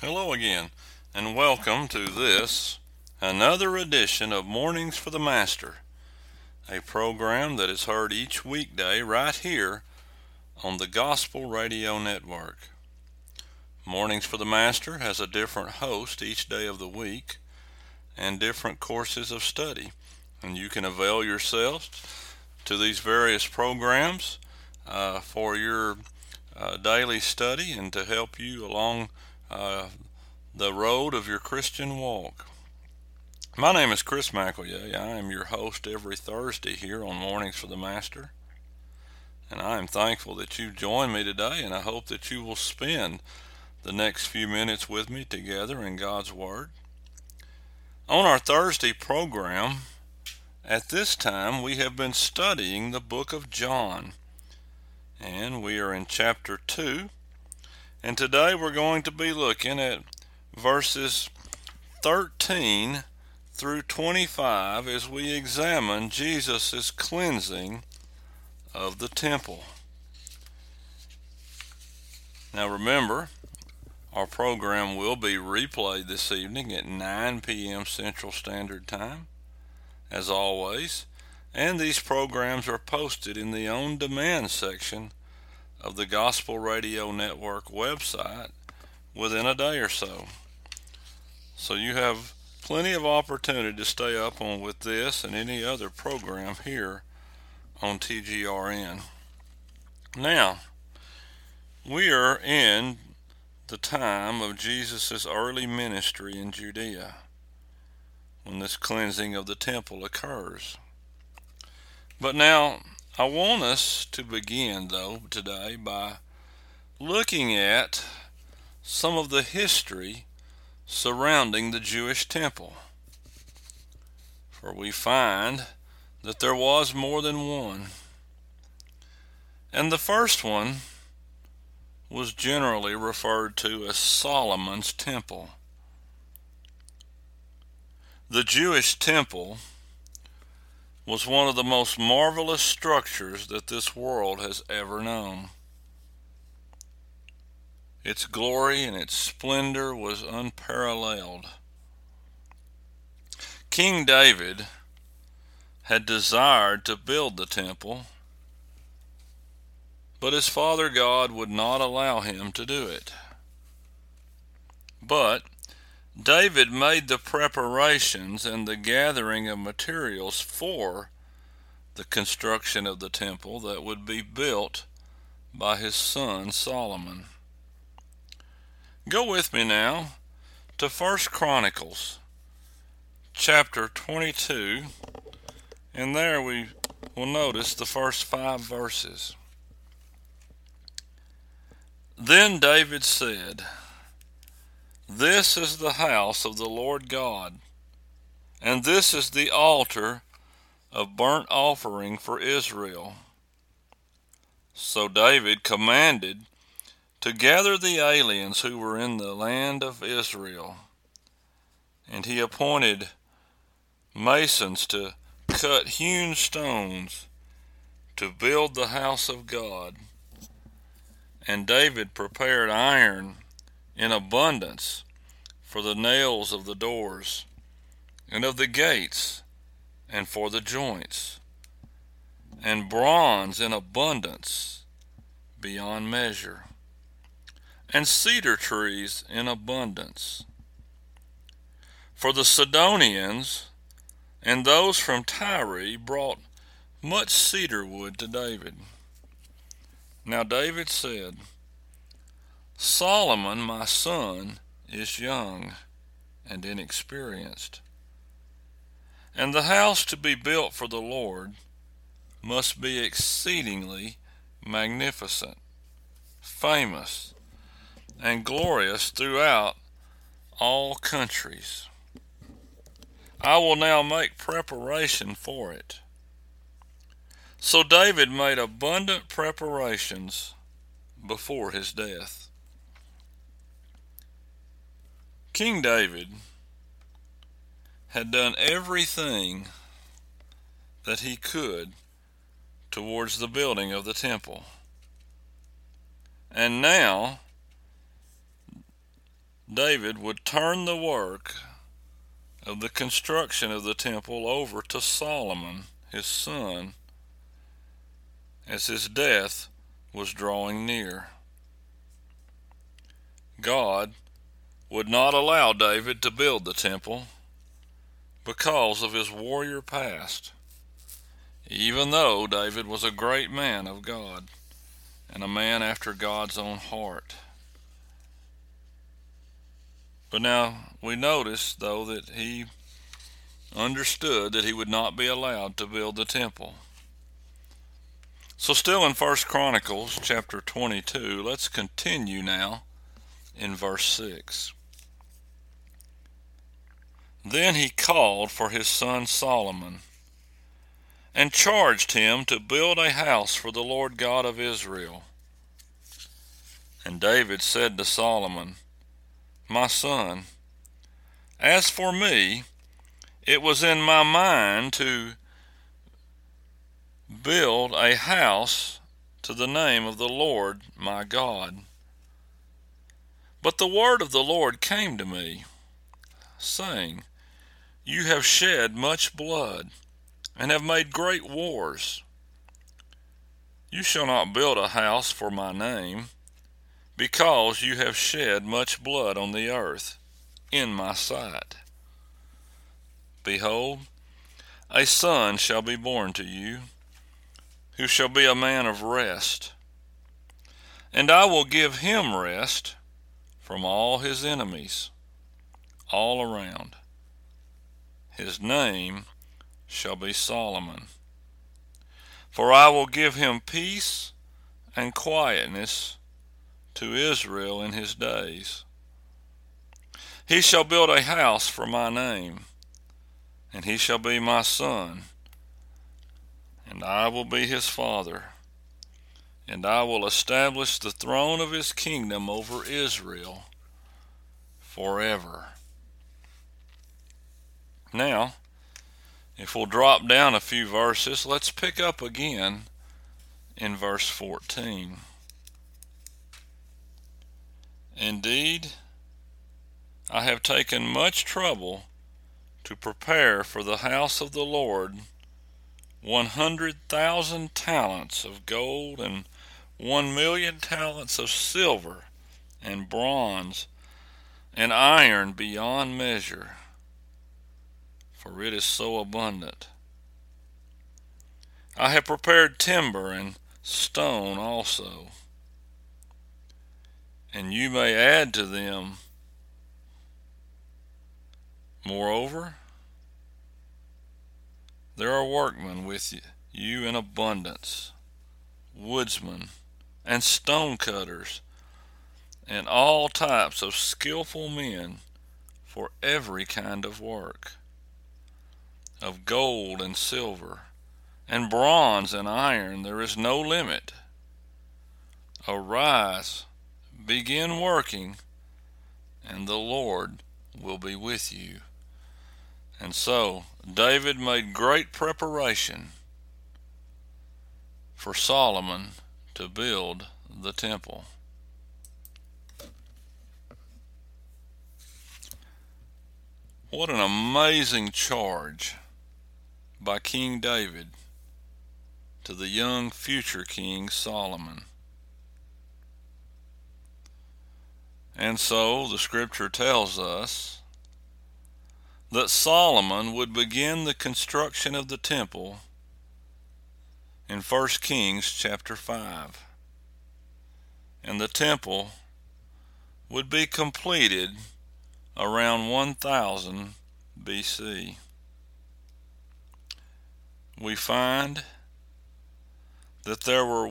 Hello again, and welcome to this, another edition of Mornings for the Master, a program that is heard each weekday right here on the Gospel Radio Network. Mornings for the Master has a different host each day of the week and different courses of study, and you can avail yourselves to these various programs for your daily study and to help you along the road of your Christian walk. My name is Chris McElroy. I am your host every Thursday here on Mornings for the Master, and I am thankful that you join me today, and I hope that you will spend the next few minutes with me together in God's Word. On our Thursday program, at this time, we have been studying the book of John, and we are in chapter 2, and today we're going to be looking at verses 13 through 25 as we examine Jesus' cleansing of the temple. Now remember, our program will be replayed this evening at 9 p.m. Central Standard Time, as always, and these programs are posted in the on-demand section of the Gospel Radio Network website within a day or so. So you have plenty of opportunity to stay up on with this and any other program here on TGRN. Now, we are in the time of Jesus' early ministry in Judea when this cleansing of the temple occurs. But now, I want us to begin, though, today by looking at some of the history surrounding the Jewish temple. For we find that there was more than one. And the first one was generally referred to as Solomon's temple. The Jewish temple was one of the most marvelous structures that this world has ever known. Its glory and its splendor was unparalleled. King David had desired to build the temple, but his father God would not allow him to do it. But David made the preparations and the gathering of materials for the construction of the temple that would be built by his son Solomon. Go with me now to 1 Chronicles chapter 22, and there we will notice the first 5 verses. Then David said, "This is the house of the Lord God, and this is the altar of burnt offering for Israel." So David commanded to gather the aliens who were in the land of Israel, and he appointed masons to cut hewn stones to build the house of God. And David prepared iron in abundance for the nails of the doors and of the gates and for the joints, and bronze in abundance beyond measure, and cedar trees in abundance. For the Sidonians and those from Tyre brought much cedar wood to David. Now David said, "Solomon my son is young and inexperienced, and the house to be built for the Lord must be exceedingly magnificent, famous, and glorious throughout all countries. I will now make preparation for it." So David made abundant preparations before his death. King David had done everything that he could towards the building of the temple. And now David would turn the work of the construction of the temple over to Solomon, his son, as his death was drawing near. God would not allow David to build the temple because of his warrior past, even though David was a great man of God and a man after God's own heart. But now we notice, though, that he understood that he would not be allowed to build the temple. So still in 1 Chronicles chapter 22, let's continue now in verse 6. Then he called for his son Solomon and charged him to build a house for the Lord God of Israel. And David said to Solomon, "My son, as for me, it was in my mind to build a house to the name of the Lord my God. But the word of the Lord came to me, saying, You have shed much blood, and have made great wars. You shall not build a house for my name, because you have shed much blood on the earth in my sight. Behold, a son shall be born to you, who shall be a man of rest, and I will give him rest from all his enemies all around. His name shall be Solomon. For I will give him peace and quietness to Israel in his days. He shall build a house for my name, and he shall be my son, and I will be his father, and I will establish the throne of his kingdom over Israel forever." Now, if we'll drop down a few verses, let's pick up again in verse 14. "Indeed, I have taken much trouble to prepare for the house of the Lord 100,000 talents of gold and 1,000,000 talents of silver and bronze and iron beyond measure, for it is so abundant. I have prepared timber and stone also, and you may add to them. Moreover, there are workmen with you in abundance, woodsmen and stone cutters, and all types of skillful men for every kind of work. Of gold and silver, and bronze and iron there is no limit. Arise, begin working, and the Lord will be with you." And so David made great preparation for Solomon to build the temple. What an amazing charge by King David to the young future king Solomon. And so the scripture tells us that Solomon would begin the construction of the temple in 1 Kings chapter 5. And the temple would be completed around 1000 BC. We find that there were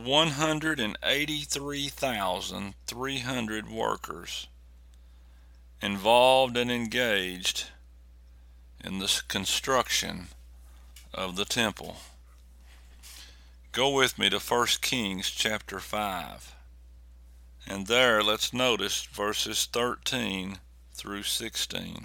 183,300 workers involved and engaged in the construction of the temple. Go with me to 1 Kings chapter 5, and there let's notice verses 13 through 16.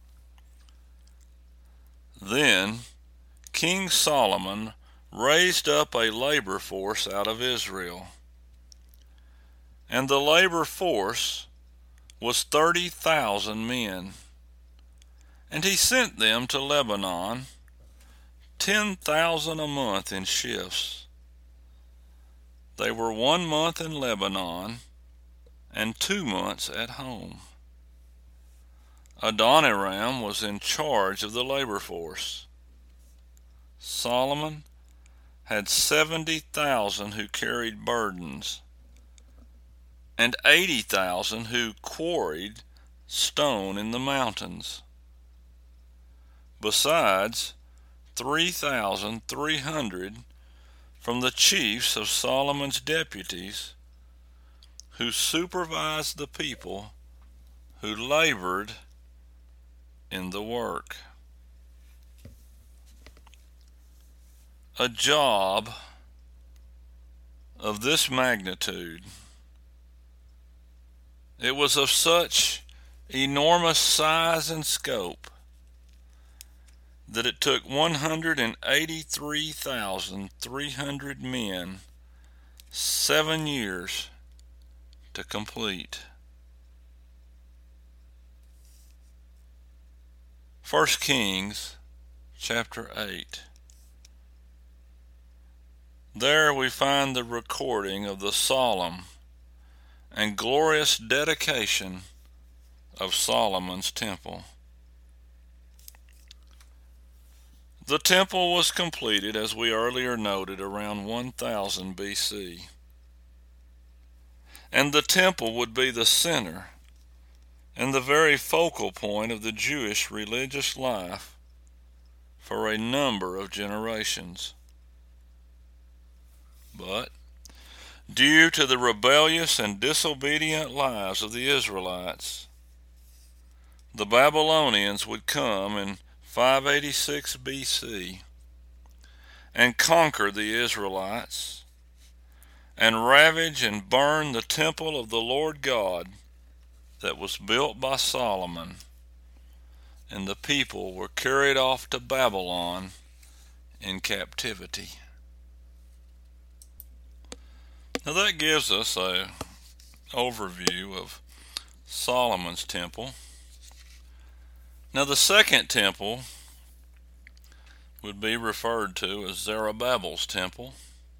"Then King Solomon raised up a labor force out of Israel, and the labor force was 30,000 men, and he sent them to Lebanon, 10,000 a month in shifts. They were 1 month in Lebanon and 2 months at home. Adoniram was in charge of the labor force. Solomon had 70,000 who carried burdens and 80,000 who quarried stone in the mountains. Besides, 3,300 from the chiefs of Solomon's deputies who supervised the people who labored in the work. A job of this magnitude, it was of such enormous size and scope that it took 183,300 men 7 years to complete. 1 Kings chapter 8. There we find the recording of the solemn and glorious dedication of Solomon's temple. The temple was completed, as we earlier noted, around 1000 BC. And the temple would be the center and the very focal point of the Jewish religious life for a number of generations. But due to the rebellious and disobedient lives of the Israelites, the Babylonians would come in 586 BC and conquer the Israelites and ravage and burn the temple of the Lord God that was built by Solomon, and the people were carried off to Babylon in captivity. Now that gives us an overview of Solomon's temple. Now the second temple would be referred to as Zerubbabel's temple.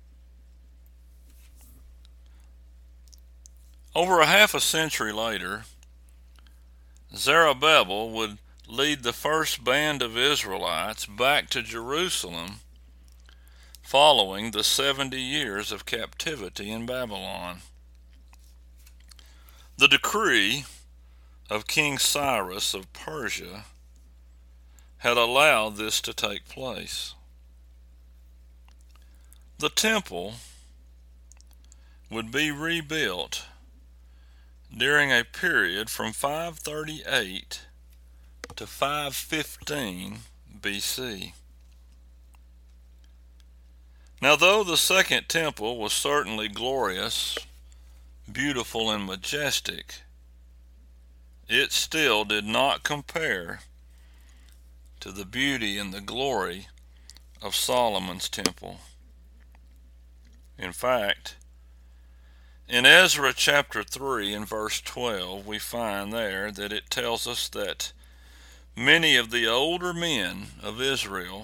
Over a half a century later, Zerubbabel would lead the first band of Israelites back to Jerusalem following the 70 years of captivity in Babylon. The decree of King Cyrus of Persia had allowed this to take place. The temple would be rebuilt during a period from 538 to 515 BC. Now, though the second temple was certainly glorious, beautiful, and majestic, it still did not compare to the beauty and the glory of Solomon's temple. In fact, in Ezra chapter 3 and verse 12, we find there that it tells us that many of the older men of Israel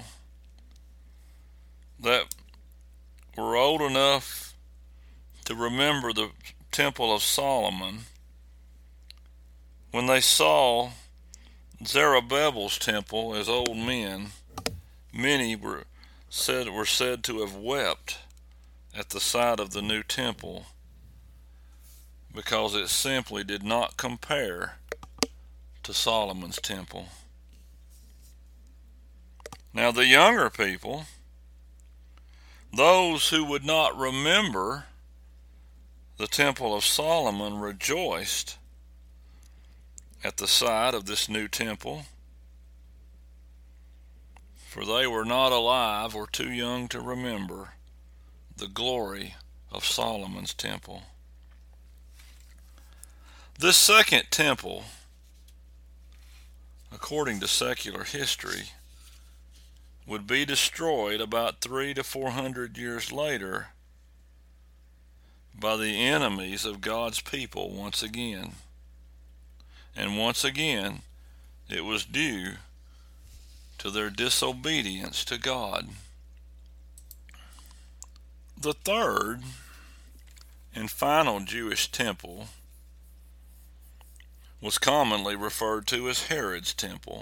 that were old enough to remember the temple of Solomon, when they saw Zerubbabel's temple as old men, many were said to have wept at the sight of the new temple, because it simply did not compare to Solomon's temple. Now the younger people, those who would not remember the temple of Solomon, rejoiced at the sight of this new temple, for they were not alive or too young to remember the glory of Solomon's temple. This second temple, according to secular history, would be destroyed about 300 to 400 years later by the enemies of God's people once again. And once again, it was due to their disobedience to God. The third and final Jewish temple was commonly referred to as Herod's temple.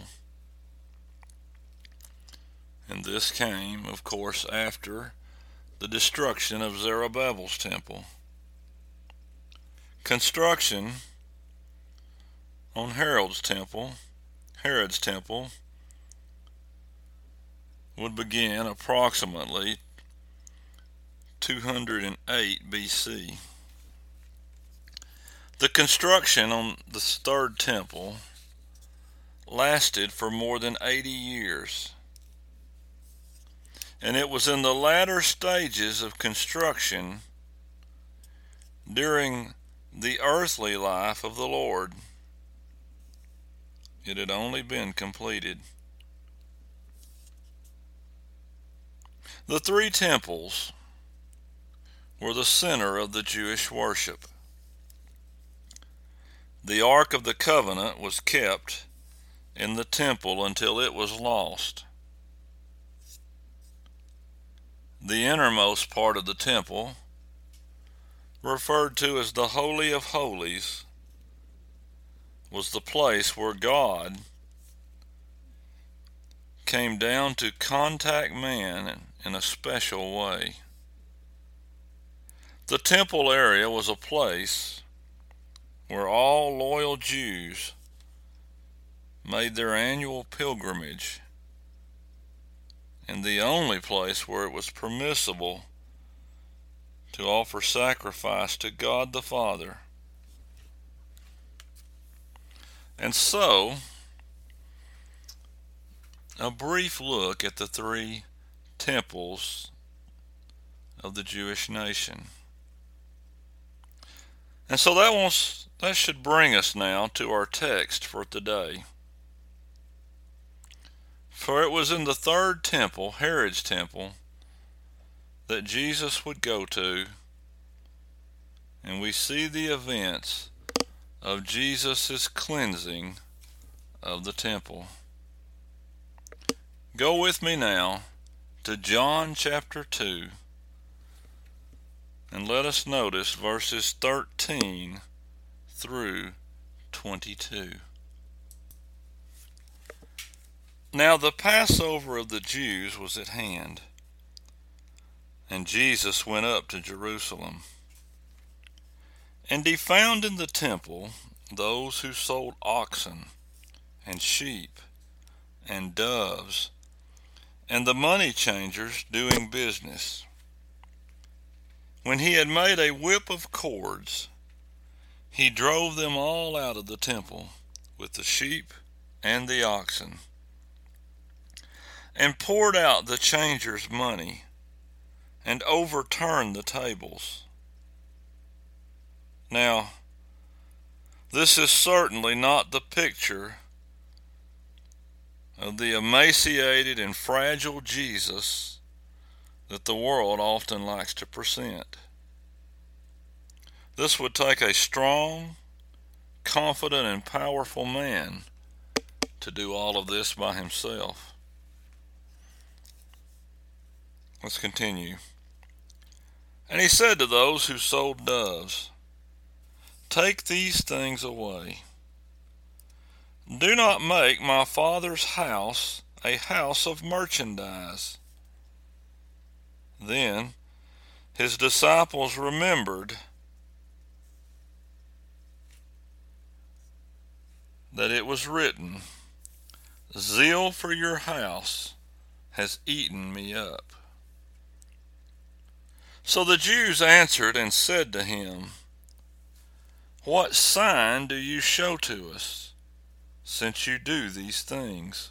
And this came, of course, after the destruction of Zerubbabel's temple. Construction on Herod's temple would begin approximately 208 BC. The construction on the third temple lasted for more than 80 years. And it was in the latter stages of construction during the earthly life of the Lord. It had only been completed. The three temples were the center of the Jewish worship. The Ark of the Covenant was kept in the temple until it was lost. The innermost part of the temple, referred to as the Holy of Holies, was the place where God came down to contact man in a special way. The temple area was a place where all loyal Jews made their annual pilgrimage, and the only place where it was permissible to offer sacrifice to God the Father. And so, a brief look at the three temples of the Jewish nation. And so that should bring us now to our text for today. For it was in the third temple, Herod's temple, that Jesus would go to, and we see the events of Jesus' cleansing of the temple. Go with me now to John chapter 2, and let us notice verses 13 through 22. Now the Passover of the Jews was at hand, and Jesus went up to Jerusalem. And he found in the temple those who sold oxen and sheep and doves, and the money changers doing business. When he had made a whip of cords, he drove them all out of the temple with the sheep and the oxen, and poured out the changers' money, and overturned the tables. Now, this is certainly not the picture of the emaciated and fragile Jesus that the world often likes to present. This would take a strong, confident, and powerful man to do all of this by himself. Let's continue. And he said to those who sold doves, "Take these things away. Do not make my Father's house a house of merchandise." Then his disciples remembered that it was written, "Zeal for your house has eaten me up." So the Jews answered and said to him, "What sign do you show to us, since you do these things?"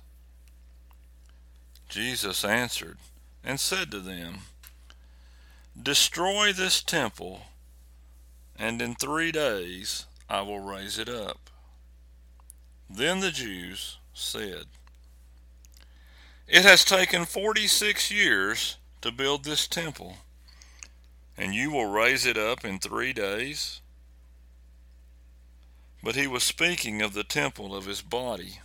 Jesus answered and said to them, "Destroy this temple, and in 3 days I will raise it up." Then the Jews said, "It has taken 46 years to build this temple, and you will raise it up in 3 days?" but he was speaking of the temple of his body.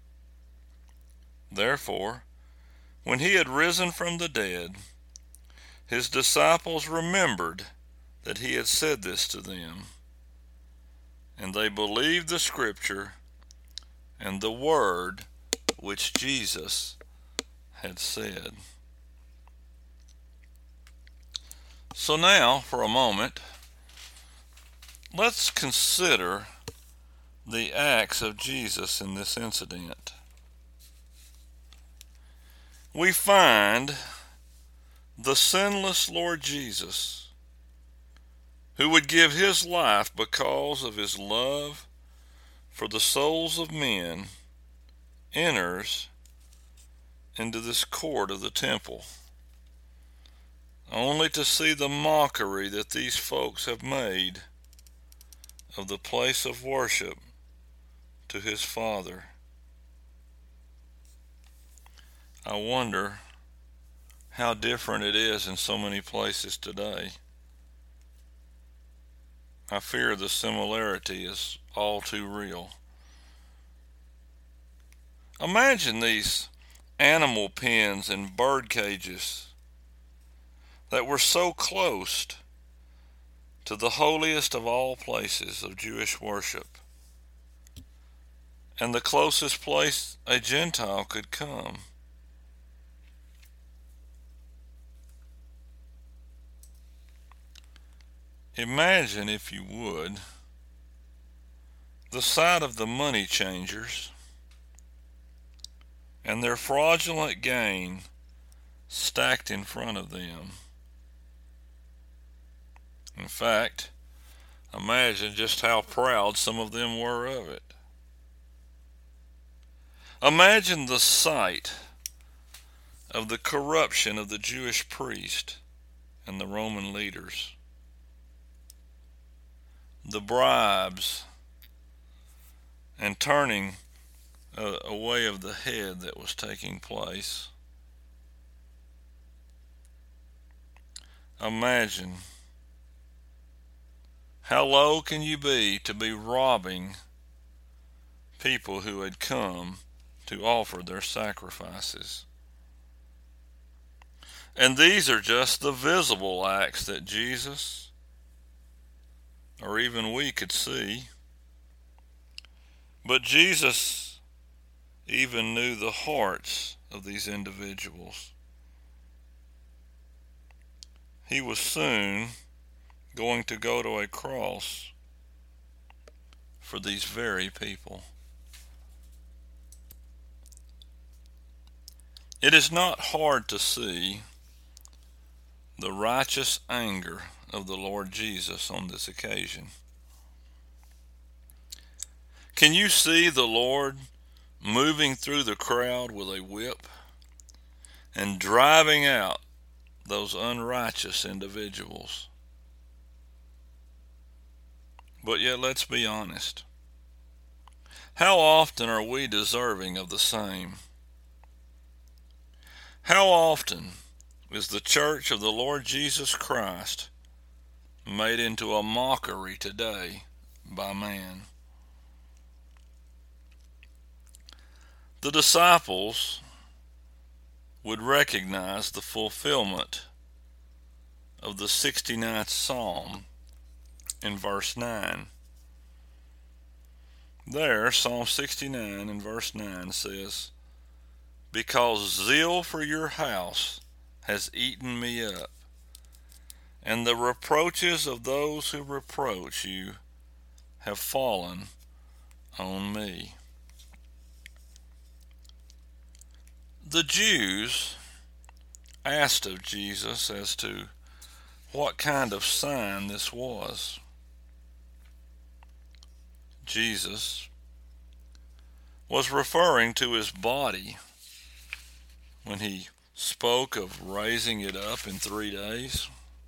Therefore, when he had risen from the dead, his disciples remembered that he had said this to them, and they believed the scripture and the word which Jesus had said. So now, for a moment, let's consider the acts of Jesus in this incident. We find the sinless Lord Jesus, who would give his life because of his love for the souls of men, enters into this court of the temple, only to see the mockery that these folks have made of the place of worship to his Father. I wonder how different it is in so many places today. I fear the similarity is all too real. Imagine these animal pens and bird cages that were so close to the holiest of all places of Jewish worship, and the closest place a Gentile could come. Imagine, if you would, the sight of the money changers and their fraudulent gain stacked in front of them. In fact, imagine just how proud some of them were of it. Imagine the sight of the corruption of the Jewish priest and the Roman leaders, the bribes and turning away of the head that was taking place. Imagine, how low can you be to be robbing people who had come to offer their sacrifices? And these are just the visible acts that Jesus, or even we, could see. But Jesus even knew the hearts of these individuals. He was soon going to go to a cross for these very people. It is not hard to see the righteous anger of the Lord Jesus on this occasion. Can you see the Lord moving through the crowd with a whip and driving out those unrighteous individuals? But yet, let's be honest. How often are we deserving of the same? How often is the church of the Lord Jesus Christ made into a mockery today by man? The disciples would recognize the fulfillment of the 69th Psalm in verse 9. There, Psalm 69 in verse 9 says, "Because zeal for your house has eaten me up, and the reproaches of those who reproach you have fallen on me." The Jews asked of Jesus as to what kind of sign this was. Jesus was referring to his body when he spoke of raising it up in 3 days.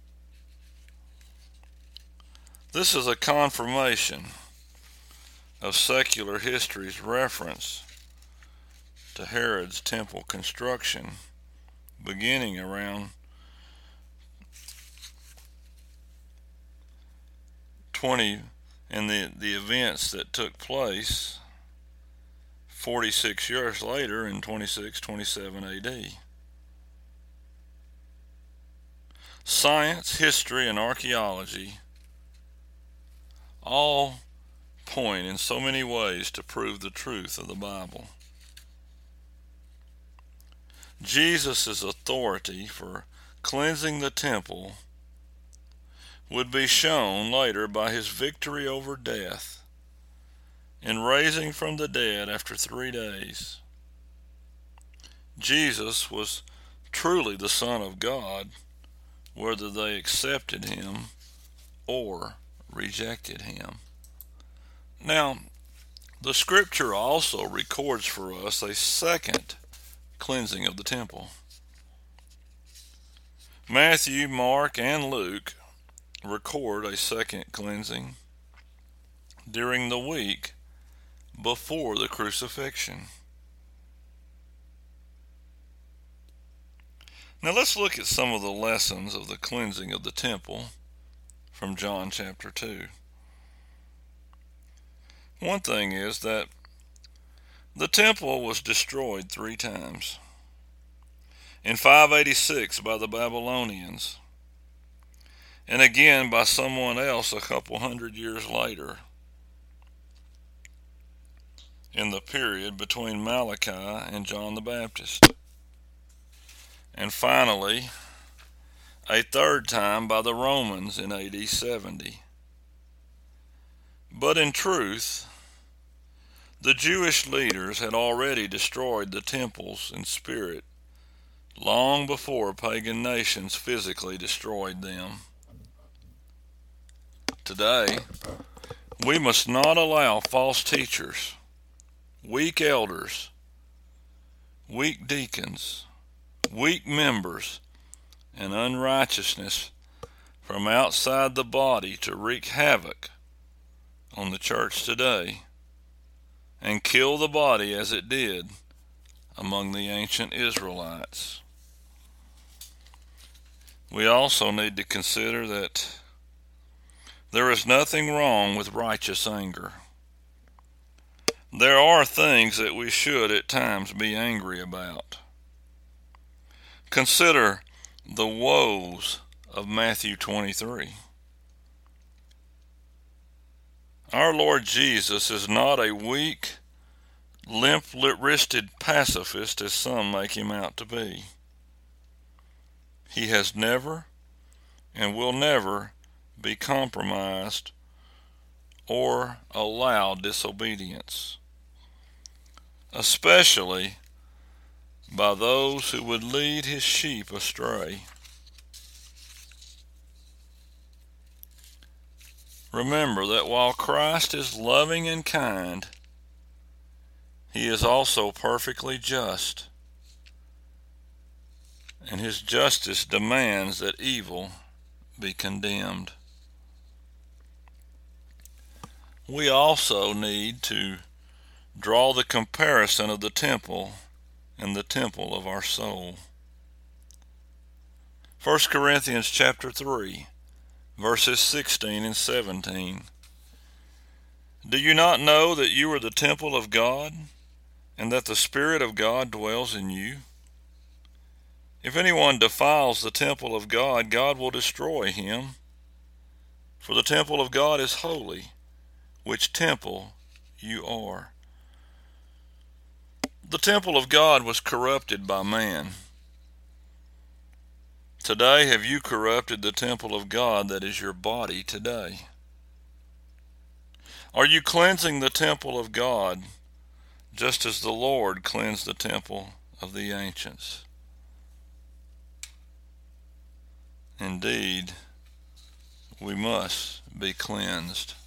This is a confirmation of secular history's reference to Herod's temple construction beginning around 20 and the events that took place 46 years later in 2627 AD. Science, history, and archaeology all point in so many ways to prove the truth of the Bible. Jesus' authority for cleansing the temple would be shown later by his victory over death in raising from the dead after 3 days. Jesus was truly the Son of God, whether they accepted him or rejected him. Now, the scripture also records for us a second cleansing of the temple. Matthew, Mark, and Luke record a second cleansing during the week before the crucifixion. Now let's look at some of the lessons of the cleansing of the temple from John chapter 2. One thing is that the temple was destroyed 3 times. In 586 by the Babylonians, and again by someone else a couple hundred years later, in the period between Malachi and John the Baptist. And finally, a 3rd time by the Romans in AD 70. But in truth, the Jewish leaders had already destroyed the temples in spirit long before pagan nations physically destroyed them. Today, we must not allow false teachers, weak elders, weak deacons, weak members, and unrighteousness from outside the body to wreak havoc on the church today and kill the body as it did among the ancient Israelites. We also need to consider that there is nothing wrong with righteous anger. There are things that we should at times be angry about. Consider the woes of Matthew 23. Our Lord Jesus is not a weak, limp-wristed pacifist as some make him out to be. He has never and will never be compromised or allow disobedience, especially by those who would lead his sheep astray. Remember that while Christ is loving and kind, he is also perfectly just, and his justice demands that evil be condemned. We also need to draw the comparison of the temple and the temple of our soul. 1 Corinthians chapter 3, verses 16 and 17. Do you not know that you are the temple of God, and that the Spirit of God dwells in you? If anyone defiles the temple of God, God will destroy him. For the temple of God is holy, which temple you are. The temple of God was corrupted by man. Today, have you corrupted the temple of God that is your body today? Are you cleansing the temple of God just as the Lord cleansed the temple of the ancients? Indeed, we must be cleansed.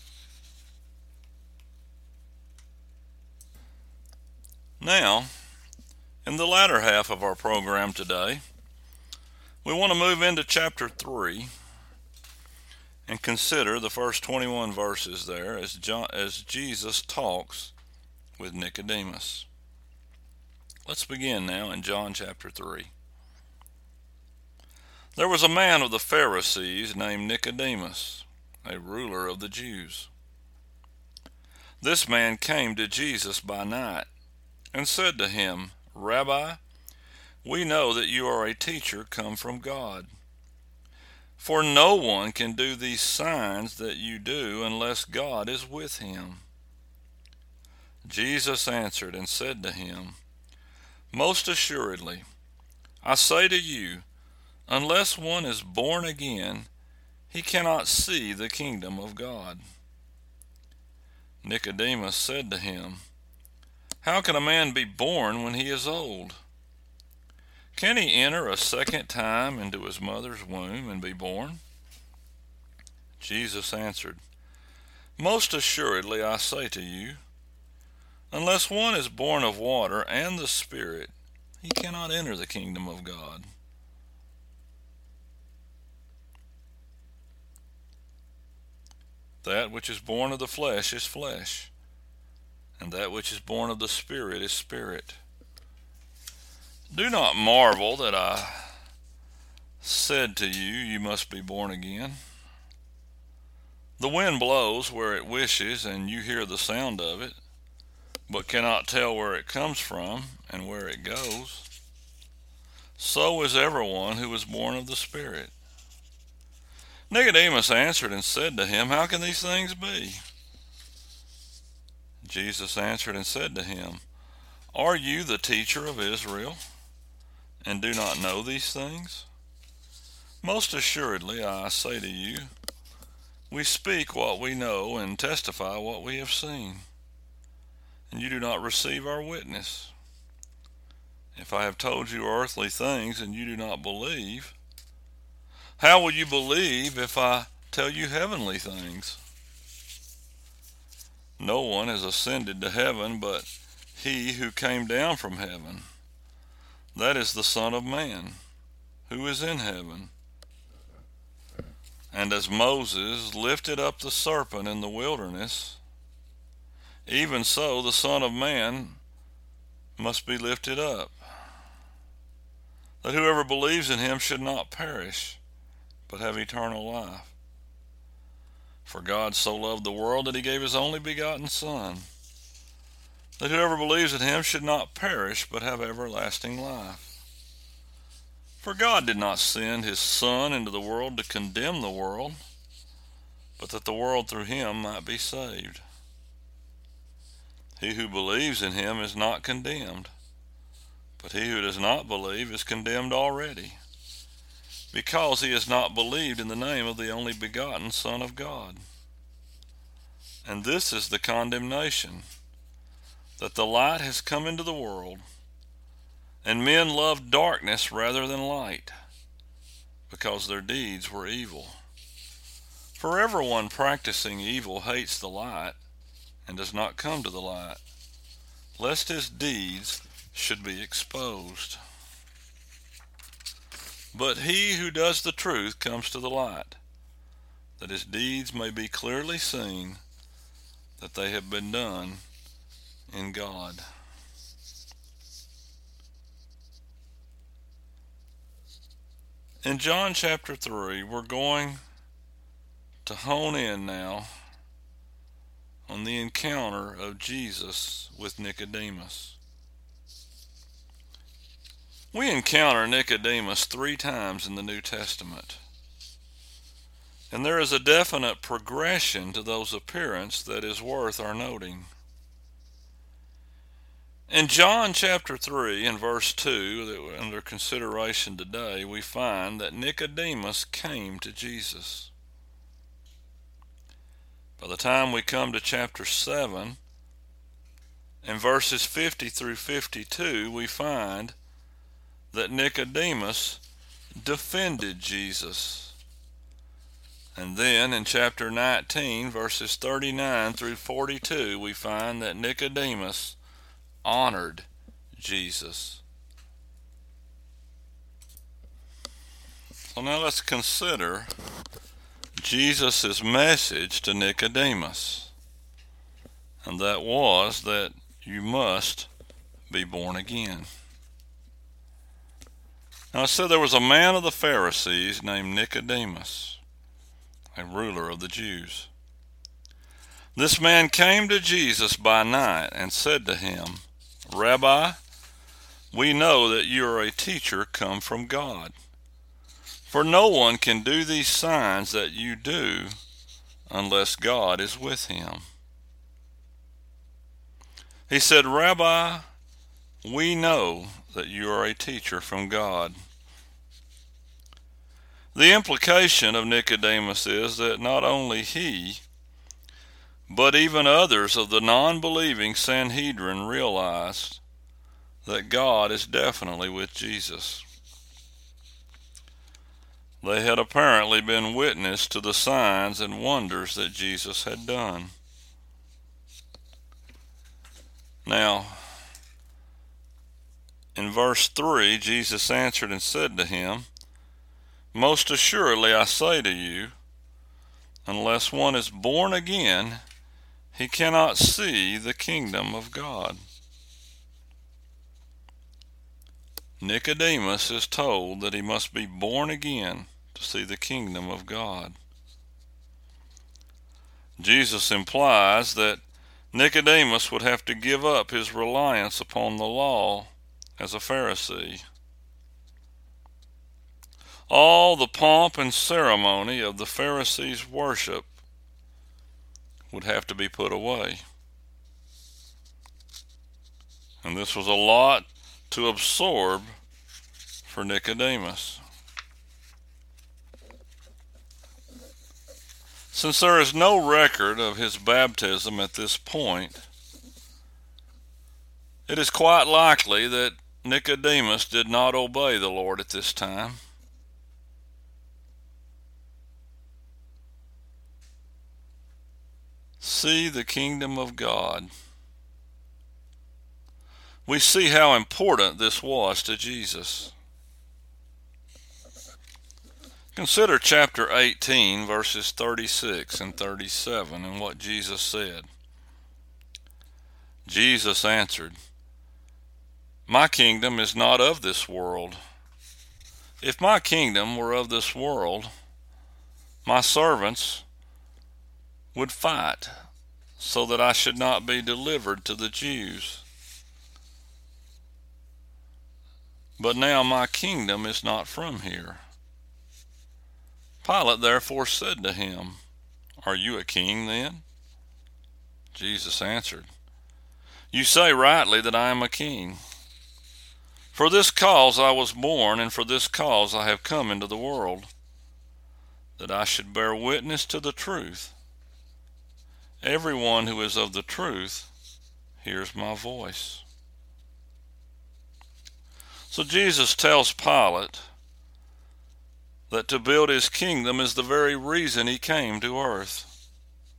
Now, in the latter half of our program today, we want to move into chapter 3 and consider the first 21 verses there as Jesus talks with Nicodemus. Let's begin now in John chapter 3. There was a man of the Pharisees named Nicodemus, a ruler of the Jews. This man came to Jesus by night and said to him, Rabbi, we know that you are a teacher come from God. For no one can do these signs that you do unless God is with him. Jesus answered and said to him, Most assuredly, I say to you, unless one is born again, he cannot see the kingdom of God. Nicodemus said to him, How can a man be born when he is old? Can he enter a second time into his mother's womb and be born? Jesus answered, Most assuredly I say to you, unless one is born of water and the Spirit, he cannot enter the kingdom of God. That which is born of the flesh is flesh, and that which is born of the Spirit is spirit. Do not marvel that I said to you, you must be born again. The wind blows where it wishes, and you hear the sound of it, but cannot tell where it comes from and where it goes. So is everyone who is born of the Spirit. Nicodemus answered and said to him, How can these things be? Jesus answered and said to him, Are you the teacher of Israel, and do not know these things? Most assuredly I say to you, we speak what we know and testify what we have seen, and you do not receive our witness. If I have told you earthly things and you do not believe, how will you believe if I tell you heavenly things? No one has ascended to heaven but he who came down from heaven, that is the Son of Man, who is in heaven. And as Moses lifted up the serpent in the wilderness, even so the Son of Man must be lifted up, that whoever believes in him should not perish, but have eternal life. For God so loved the world that he gave his only begotten Son, that whoever believes in him should not perish, but have everlasting life. For God did not send his Son into the world to condemn the world, but that the world through him might be saved. He who believes in him is not condemned, but he who does not believe is condemned already, because he has not believed in the name of the only begotten Son of God. And this is the condemnation, that the light has come into the world, and men loved darkness rather than light, because their deeds were evil. For everyone practicing evil hates the light, and does not come to the light, lest his deeds should be exposed. But he who does the truth comes to the light, that his deeds may be clearly seen, that they have been done in God. In John chapter 3, we're going to hone in now on the encounter of Jesus with Nicodemus. We encounter Nicodemus 3 times in the New Testament, and there is a definite progression to those appearances that is worth our noting. In John chapter 3 and verse 2, that we're under consideration today, we find that Nicodemus came to Jesus. By the time we come to chapter 7, in verses 50 through 52, we find that Nicodemus defended Jesus. And then in chapter 19, verses 39 through 42, we find that Nicodemus honored Jesus. So now let's consider Jesus' message to Nicodemus, and that was that you must be born again. Now it said there was a man of the Pharisees named Nicodemus, a ruler of the Jews. This man came to Jesus by night and said to him, Rabbi, we know that you are a teacher come from God. For no one can do these signs that you do unless God is with him. He said, Rabbi, we know that you are a teacher from God. The implication of Nicodemus is that not only he, but even others of the non-believing Sanhedrin realized that God is definitely with Jesus. They had apparently been witness to the signs and wonders that Jesus had done. Now, in verse 3, Jesus answered and said to him, Most assuredly I say to you, unless one is born again, he cannot see the kingdom of God. Nicodemus is told that he must be born again to see the kingdom of God. Jesus implies that Nicodemus would have to give up his reliance upon the law as a Pharisee. All the pomp and ceremony of the Pharisees' worship would have to be put away. And this was a lot to absorb for Nicodemus. Since there is no record of his baptism at this point, it is quite likely that Nicodemus did not obey the Lord at this time. See the kingdom of God. We see how important this was to Jesus. Consider chapter 18, verses 36 and 37, and what Jesus said. Jesus answered, My kingdom is not of this world. If my kingdom were of this world, my servants would fight so that I should not be delivered to the Jews. But now my kingdom is not from here. Pilate therefore said to him, Are you a king then? Jesus answered, You say rightly that I am a king. For this cause I was born, and for this cause I have come into the world, that I should bear witness to the truth. Everyone who is of the truth hears my voice. So Jesus tells Pilate that to build his kingdom is the very reason he came to earth.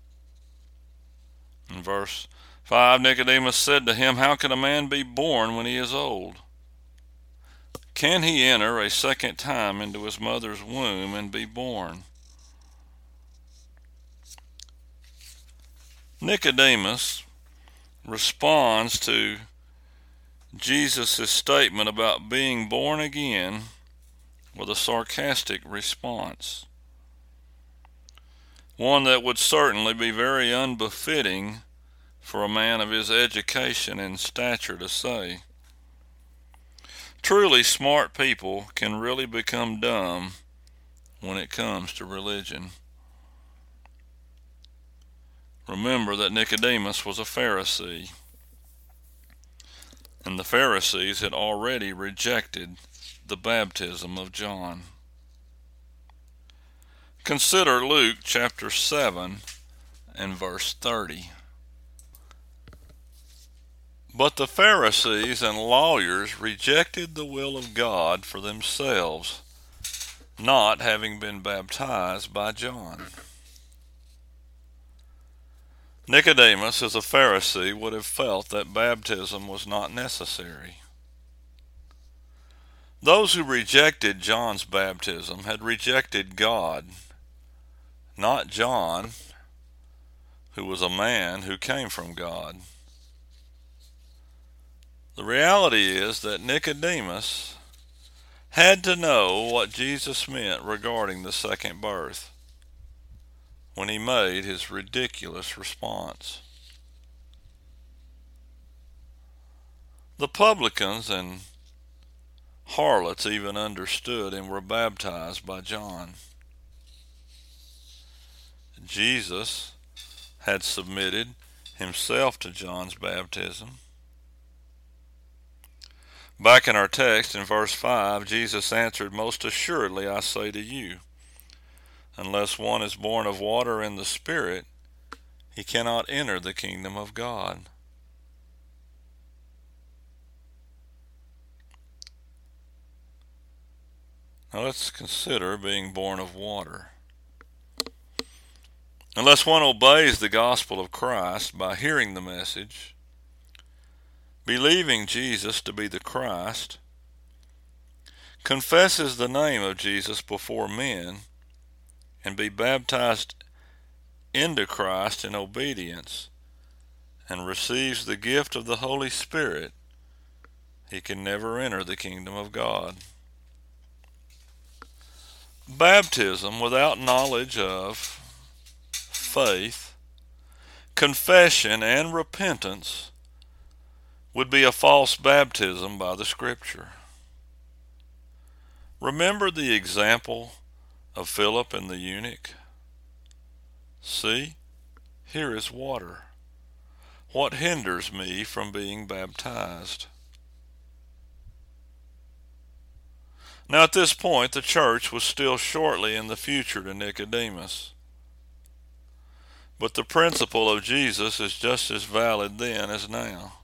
In verse 5, Nicodemus said to him, How can a man be born when he is old? Can he enter a second time into his mother's womb and be born? Nicodemus responds to Jesus' statement about being born again with a sarcastic response, one that would certainly be very unbefitting for a man of his education and stature to say. Truly smart people can really become dumb when it comes to religion. Remember that Nicodemus was a Pharisee, and the Pharisees had already rejected the baptism of John. Consider Luke chapter 7 and verse 30. But the Pharisees and lawyers rejected the will of God for themselves, not having been baptized by John. Nicodemus, as a Pharisee, would have felt that baptism was not necessary. Those who rejected John's baptism had rejected God, not John, who was a man who came from God. The reality is that Nicodemus had to know what Jesus meant regarding the second birth. when he made his ridiculous response. The publicans and harlots even understood and were baptized by John. Jesus had submitted himself to John's baptism. Back in our text in verse 5, Jesus answered, "Most assuredly I say to you, unless one is born of water and the Spirit, he cannot enter the kingdom of God." Now let's consider being born of water. Unless one obeys the gospel of Christ by hearing the message, believing Jesus to be the Christ, confesses the name of Jesus before men, and be baptized into Christ in obedience, and receives the gift of the Holy Spirit, he can never enter the kingdom of God. Baptism without knowledge of, faith, confession, and repentance would be a false baptism by the Scripture. Remember the example of Philip and the eunuch? See, here is water. What hinders me from being baptized? Now at this point, the church was still shortly in the future to Nicodemus. But the principle of Jesus is just as valid then as now.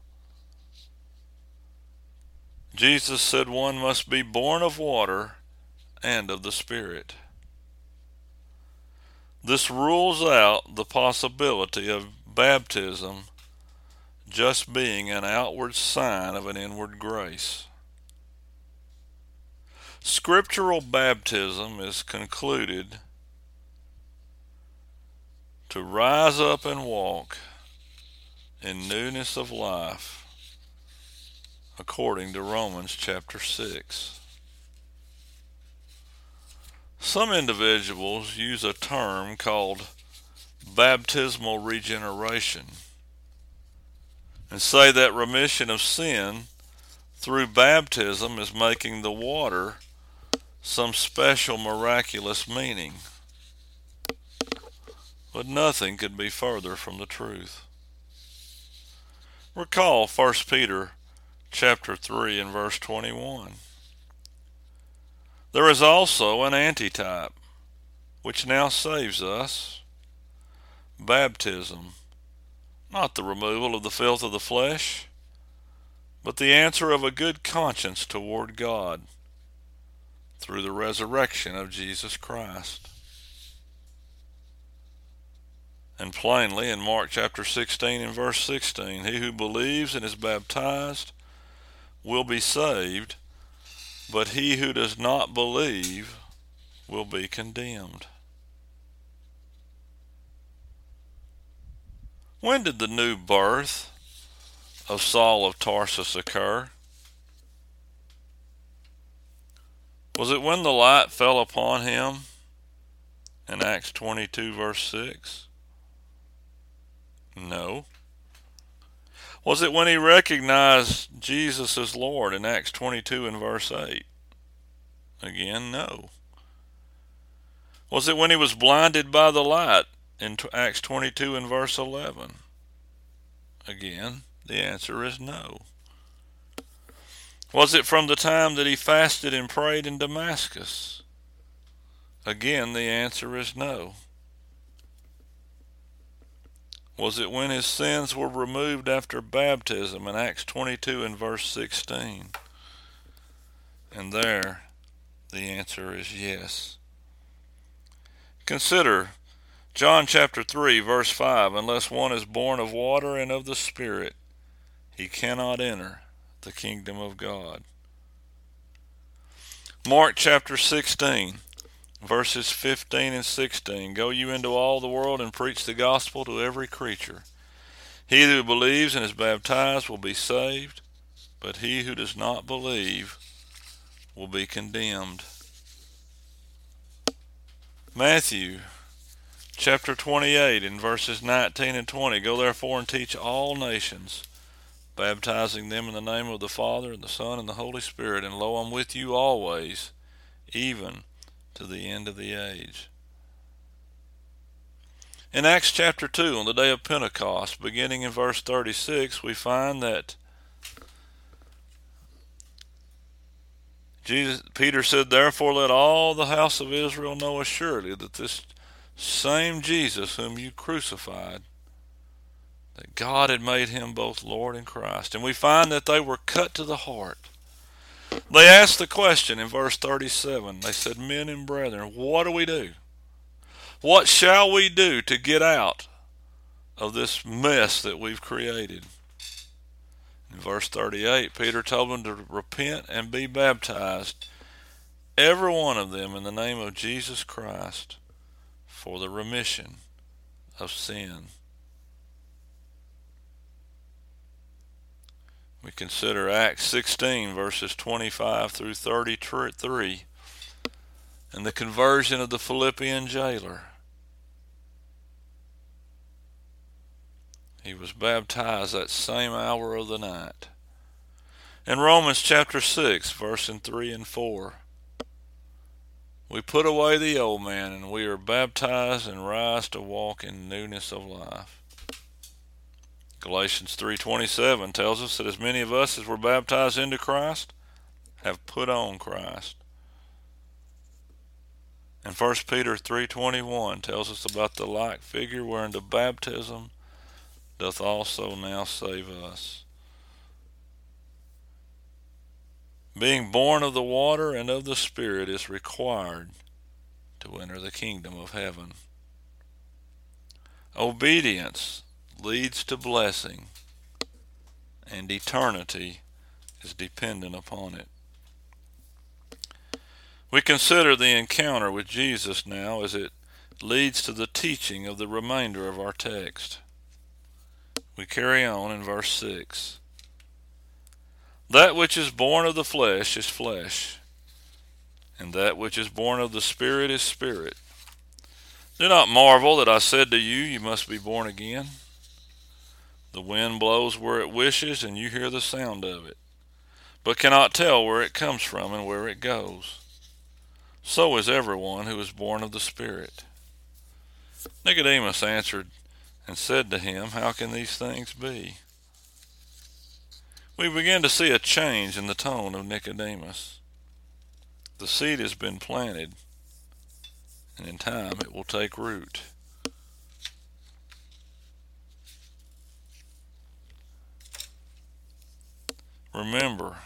Jesus said one must be born of water and of the Spirit. This rules out the possibility of baptism just being an outward sign of an inward grace. Scriptural baptism is concluded to rise up and walk in newness of life, according to Romans chapter 6. Some individuals use a term called baptismal regeneration and say that remission of sin through baptism is making the water some special miraculous meaning. But nothing could be further from the truth. Recall 1 Peter chapter 3 and verse 21. There is also an antitype which now saves us, baptism, not the removal of the filth of the flesh, but the answer of a good conscience toward God through the resurrection of Jesus Christ. And plainly in Mark chapter 16 and verse 16, he who believes and is baptized will be saved, but he who does not believe will be condemned. When did the new birth of Saul of Tarsus occur? Was it when the light fell upon him in Acts 22 verse 6? No. Was it when he recognized Jesus as Lord in Acts 22 and verse 8? Again, no. Was it when he was blinded by the light in Acts 22 and verse 11? Again, the answer is no. Was it from the time that he fasted and prayed in Damascus? Again, the answer is no. Was it when his sins were removed after baptism in Acts 22 and verse 16? And there, the answer is yes. Consider John chapter 3 verse 5, unless one is born of water and of the Spirit, he cannot enter the kingdom of God. Mark chapter 16 verses 15 and 16, go you into all the world and preach the gospel to every creature. He who believes and is baptized will be saved, but he who does not believe will be condemned. Matthew chapter 28 in verses 19 and 20. Go therefore and teach all nations, baptizing them in the name of the Father and the Son and the Holy Spirit. And lo, I'm with you always, even to the end of the age. In Acts chapter 2, on the day of Pentecost, beginning in verse 36, we find that Peter said, "Therefore let all the house of Israel know assuredly that this same Jesus whom you crucified, that God had made him both Lord and Christ." And we find that they were cut to the heart. They asked the question in verse 37. They said, "Men and brethren, what do we do? What shall we do to get out of this mess that we've created?" In verse 38, Peter told them to repent and be baptized, every one of them, in the name of Jesus Christ, for the remission of sin. We consider Acts 16, verses 25 through 33, and the conversion of the Philippian jailer. He was baptized that same hour of the night. In Romans chapter 6, verses 3 and 4, we put away the old man, and we are baptized and rise to walk in newness of life. Galatians 3:27 tells us that as many of us as were baptized into Christ have put on Christ. And 1 Peter 3:21 tells us about the like figure whereunto baptism doth also now save us. Being born of the water and of the Spirit is required to enter the kingdom of heaven. Obedience leads to blessing, and eternity is dependent upon it. We consider the encounter with Jesus now as it leads to the teaching of the remainder of our text. We carry on in verse 6. That which is born of the flesh is flesh, and that which is born of the Spirit is spirit. Do not marvel that I said to you, you must be born again. The wind blows where it wishes, and you hear the sound of it, but cannot tell where it comes from and where it goes. So is everyone who is born of the Spirit. Nicodemus answered and said to him, How can these things be? We begin to see a change in the tone of Nicodemus. The seed has been planted, and in time it will take root. Remember,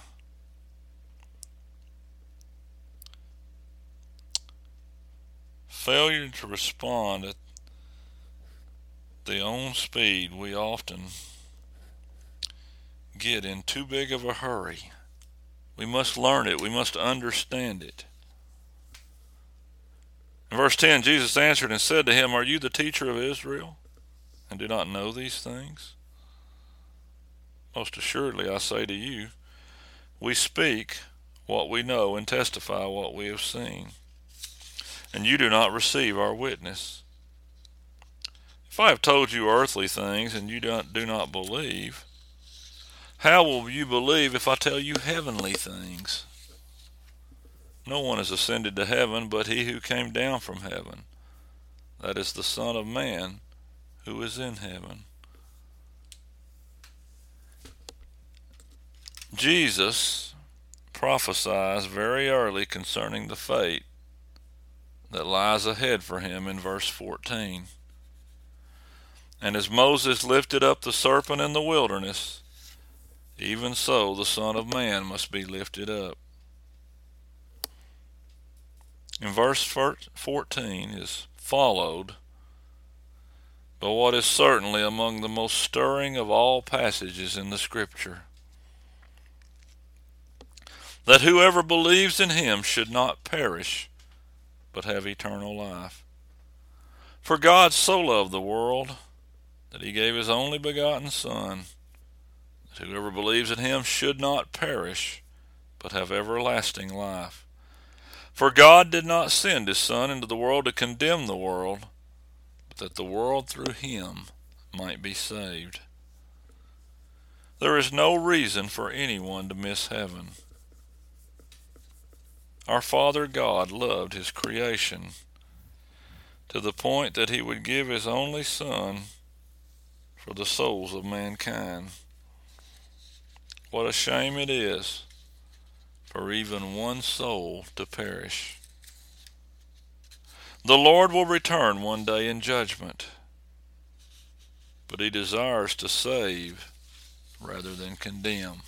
failure to respond at the own speed we often get in too big of a hurry. We must learn it. We must understand it. In verse 10, Jesus answered and said to him, Are you the teacher of Israel, and do not know these things? Most assuredly, I say to you, we speak what we know and testify what we have seen, and you do not receive our witness. If I have told you earthly things and you do not believe, how will you believe if I tell you heavenly things? No one has ascended to heaven but he who came down from heaven, that is the Son of Man who is in heaven. Jesus prophesies very early concerning the fate that lies ahead for him in verse 14. And as Moses lifted up the serpent in the wilderness, even so the Son of Man must be lifted up. In verse 14 is followed by what is certainly among the most stirring of all passages in the Scripture. That whoever believes in him should not perish, but have eternal life. For God so loved the world that he gave his only begotten Son, that whoever believes in him should not perish, but have everlasting life. For God did not send his Son into the world to condemn the world, that the world through him might be saved. There is no reason for anyone to miss heaven. Our Father God loved his creation to the point that he would give his only Son for the souls of mankind. What a shame it is for even one soul to perish. The Lord will return one day in judgment, but he desires to save rather than condemn.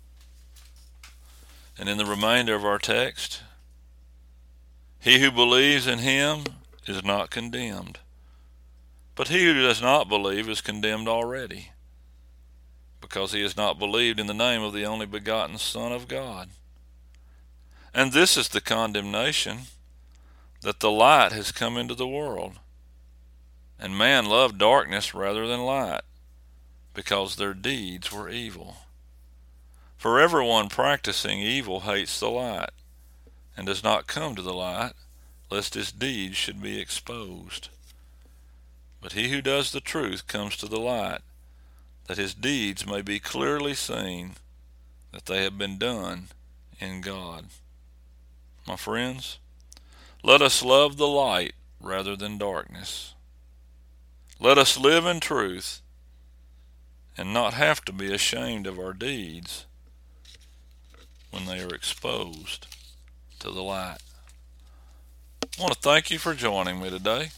And in the remainder of our text, he who believes in him is not condemned, but he who does not believe is condemned already, because he has not believed in the name of the only begotten Son of God. And this is the condemnation, that the light has come into the world, and man loved darkness rather than light, because their deeds were evil. For everyone practicing evil hates the light, and does not come to the light, lest his deeds should be exposed. But he who does the truth comes to the light, that his deeds may be clearly seen, that they have been done in God. My friends, let us love the light rather than darkness. Let us live in truth and not have to be ashamed of our deeds when they are exposed to the light. I want to thank you for joining me today.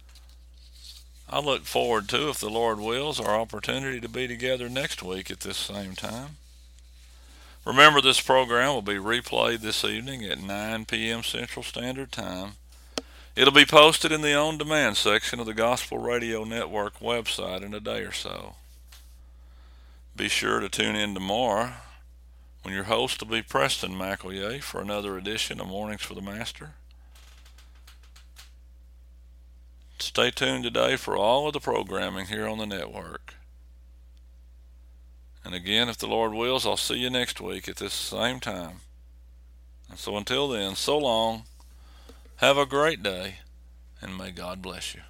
I look forward to, if the Lord wills, our opportunity to be together next week at this same time. Remember, this program will be replayed this evening at 9 p.m. Central Standard Time. It'll be posted in the on-demand section of the Gospel Radio Network website in a day or so. Be sure to tune in tomorrow, when your host will be Preston McEllier for another edition of Mornings for the Master. Stay tuned today for all of the programming here on the network. And again, if the Lord wills, I'll see you next week at this same time. And so until then, so long, have a great day, and may God bless you.